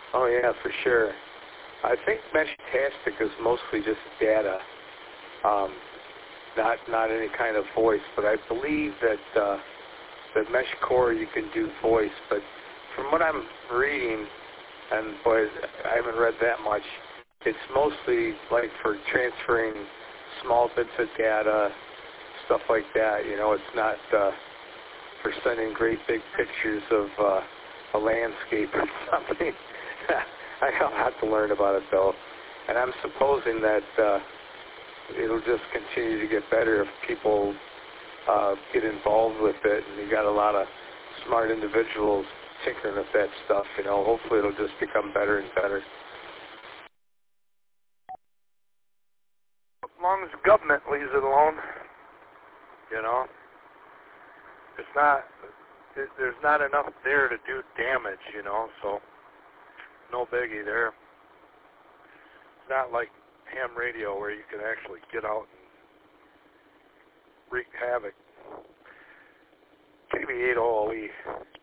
Oh yeah, for sure. I think Meshtastic is mostly just data, not any kind of voice. But I believe that that MeshCore you can do voice. But from what I'm reading, and boy, I haven't read that much. It's mostly like for transferring small bits of data, stuff like that. You know, it's not for sending great big pictures of a landscape or something. I have a lot to learn about it though, and I'm supposing that it'll just continue to get better if people get involved with it, and you got a lot of smart individuals tinkering with that stuff. You know, hopefully it'll just become better and better. As long as the government leaves it alone, you know, there's not enough there to do damage, you know, so no biggie there. It's not like ham radio where you can actually get out and wreak havoc. KB8OLE.